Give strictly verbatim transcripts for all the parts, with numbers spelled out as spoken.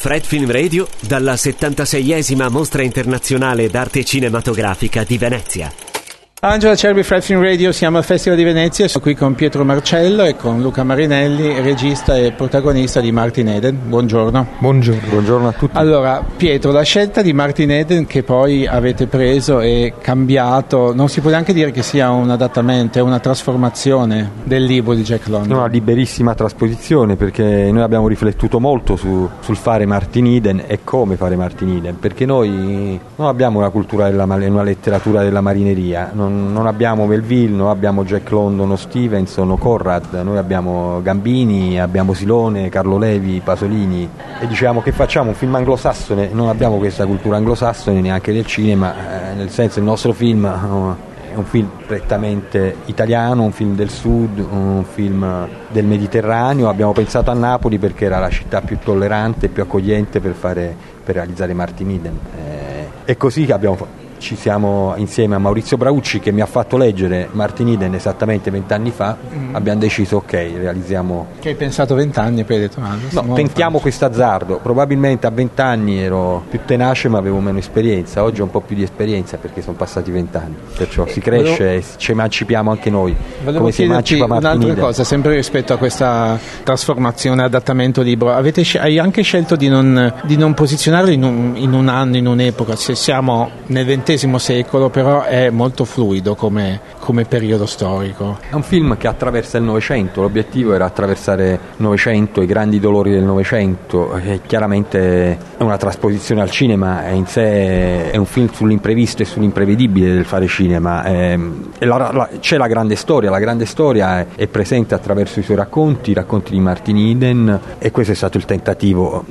Fred Film Radio dalla settantaseiesima Mostra Internazionale d'Arte Cinematografica di Venezia. Angela Cerbi, Fred Film Radio, siamo al Festival di Venezia, sono qui con Pietro Marcello e con Luca Marinelli, regista e protagonista di Martin Eden. Buongiorno. Buongiorno. Buongiorno a tutti. Allora, Pietro, la scelta di Martin Eden che poi avete preso e cambiato, non si può neanche dire che sia un adattamento, è una trasformazione del libro di Jack London. Una liberissima trasposizione, perché noi abbiamo riflettuto molto su, sul fare Martin Eden e come fare Martin Eden, perché noi non abbiamo una cultura della, una letteratura della marineria, non non abbiamo Melville, non abbiamo Jack London o Stevenson o Conrad, noi abbiamo Gambini, abbiamo Silone, Carlo Levi, Pasolini, e diciamo che facciamo un film anglosassone, non abbiamo questa cultura anglosassone neanche del cinema, eh, nel senso il nostro film eh, è un film prettamente italiano, un film del sud, un film del Mediterraneo. Abbiamo pensato a Napoli perché era la città più tollerante e più accogliente per, fare, per realizzare Martin Eden, eh, e così che abbiamo fatto. Ci siamo insieme a Maurizio Braucci, che mi ha fatto leggere Martin Eden esattamente vent'anni fa, mm. abbiamo deciso ok, realizziamo. Che hai pensato vent'anni e poi hai detto ah, no, tentiamo questo azzardo. Probabilmente a vent'anni ero più tenace ma avevo meno esperienza, oggi ho un po' più di esperienza perché sono passati vent'anni, perciò si cresce Volevo... e ci emancipiamo anche noi. Volevo come si emancipa Martin un'altra Eden. cosa, sempre rispetto a questa trasformazione, adattamento libro, avete, hai anche scelto di non, di non posizionarlo in un, in un anno, in un'epoca, se siamo nel ventesimo secolo, però è molto fluido come, come periodo storico. È un film che attraversa il Novecento, l'obiettivo era attraversare il Novecento, i grandi dolori del Novecento, e chiaramente è una trasposizione al cinema, è in sé è un film sull'imprevisto e sull'imprevedibile del fare cinema. È, è la, la, c'è la grande storia, la grande storia è, è presente attraverso i suoi racconti, i racconti di Martin Eden, e questo è stato il tentativo.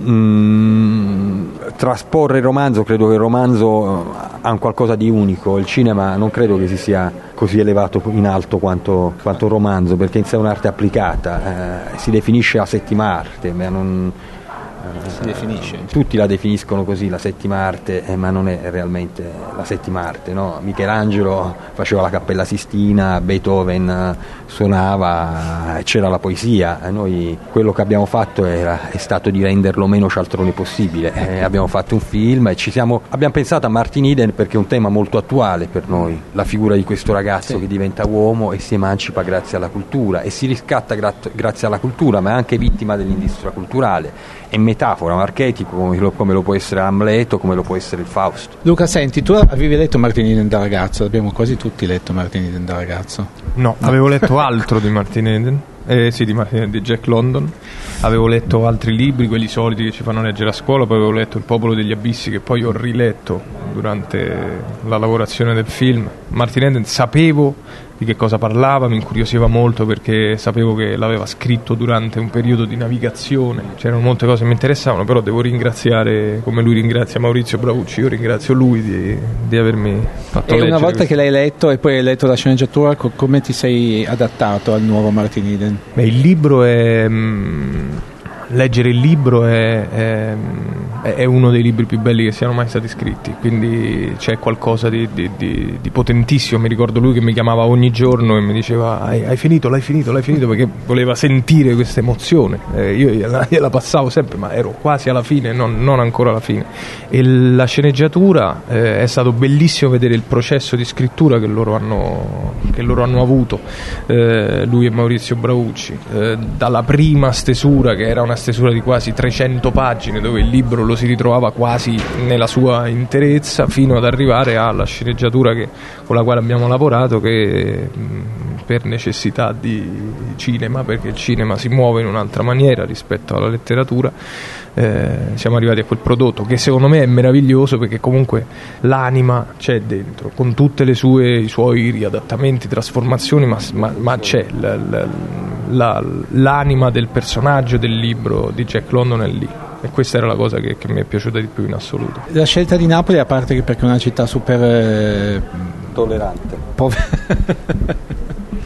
Mm, trasporre il romanzo, credo che il romanzo ha un qualcosa di unico, il cinema non credo che si sia così elevato in alto quanto, quanto un romanzo, perché in sé è un'arte applicata, eh, si definisce la settima arte, ma non si definisce. Tutti la definiscono così, la settima arte, eh, ma non è realmente la settima arte, no? Michelangelo faceva la Cappella Sistina, Beethoven suonava, c'era la poesia. Noi quello che abbiamo fatto era, è stato di renderlo meno cialtrone possibile. Eh, abbiamo fatto un film e ci siamo, abbiamo pensato a Martin Eden perché è un tema molto attuale per noi, la figura di questo ragazzo sì. che diventa uomo e si emancipa grazie alla cultura e si riscatta gra- grazie alla cultura, ma è anche vittima dell'industria culturale. È metafora, un archetipo come lo, come lo può essere Amleto, come lo può essere il Fausto. Luca, senti, tu avevi letto Martin Eden da ragazzo, abbiamo quasi tutti letto Martin Eden da ragazzo. No, no. avevo letto altro di Martin Eden, eh, sì, di, di Jack London, avevo letto altri libri, quelli soliti che ci fanno leggere a scuola, poi avevo letto Il popolo degli abissi, che poi ho riletto durante la lavorazione del film. Martin Eden sapevo di che cosa parlava, mi incuriosiva molto perché sapevo che l'aveva scritto durante un periodo di navigazione, c'erano molte cose che mi interessavano, però devo ringraziare, come lui ringrazia Maurizio Braucci, io ringrazio lui di, di avermi fatto e leggere. E una volta questo. che l'hai letto e poi hai letto la sceneggiatura, co- come ti sei adattato al nuovo Martin Eden? Beh, il libro è... Mh, leggere il libro è, è, è uno dei libri più belli che siano mai stati scritti, quindi c'è qualcosa di, di, di, di potentissimo. Mi ricordo lui che mi chiamava ogni giorno e mi diceva hai, hai finito, l'hai finito, l'hai finito, perché voleva sentire questa emozione. Eh, io gliela, gliela passavo sempre, ma ero quasi alla fine, non, non ancora alla fine. E la sceneggiatura eh, è stato bellissimo vedere il processo di scrittura che loro hanno, che loro hanno avuto, eh, lui e Maurizio Braucci, eh, dalla prima stesura, che era una stesura di quasi trecento pagine, dove il libro lo si ritrovava quasi nella sua interezza, fino ad arrivare alla sceneggiatura che, con la quale abbiamo lavorato, che mh, per necessità di cinema, perché il cinema si muove in un'altra maniera rispetto alla letteratura, eh, siamo arrivati a quel prodotto che secondo me è meraviglioso, perché comunque l'anima c'è dentro, con tutte le sue, i suoi riadattamenti, trasformazioni, ma, ma, ma c'è la, la, la, l'anima del personaggio del libro di Jack London è lì, e questa era la cosa che, che mi è piaciuta di più in assoluto. La scelta di Napoli, a parte che perché è una città super eh, tollerante, pov-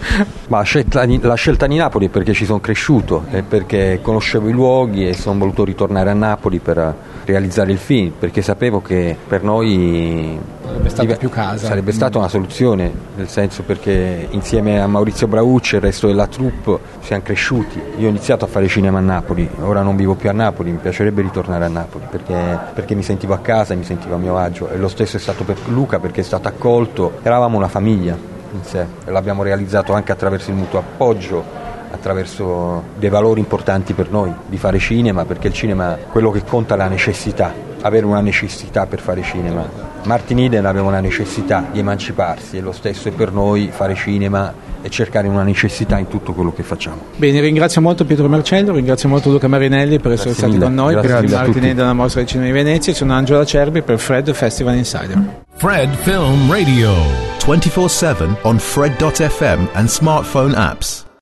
Ma la scelta, di, la scelta di Napoli è perché ci sono cresciuto, è perché conoscevo i luoghi e sono voluto ritornare a Napoli per realizzare il film, perché sapevo che per noi sarebbe stata più casa. Sarebbe stata una soluzione, nel senso, perché insieme a Maurizio Braucci e il resto della troupe siamo cresciuti. Io ho iniziato a fare cinema a Napoli, ora non vivo più a Napoli, mi piacerebbe ritornare a Napoli perché, perché mi sentivo a casa e mi sentivo a mio agio, e lo stesso è stato per Luca, perché è stato accolto, eravamo una famiglia in sé e l'abbiamo realizzato anche attraverso il mutuo appoggio, attraverso dei valori importanti per noi di fare cinema, perché il cinema, quello che conta è la necessità, avere una necessità per fare cinema. Martin Eden aveva una necessità di emanciparsi e lo stesso è per noi fare cinema e cercare una necessità in tutto quello che facciamo. Bene, ringrazio molto Pietro Marcello, ringrazio molto Luca Marinelli per essere stati con noi, per il Martin Eden della Mostra del Cinema di Venezia. Sono Angelo Cerbi per Fred Festival Insider. Fred Film Radio twenty-four seven on Fred dot f m and smartphone apps.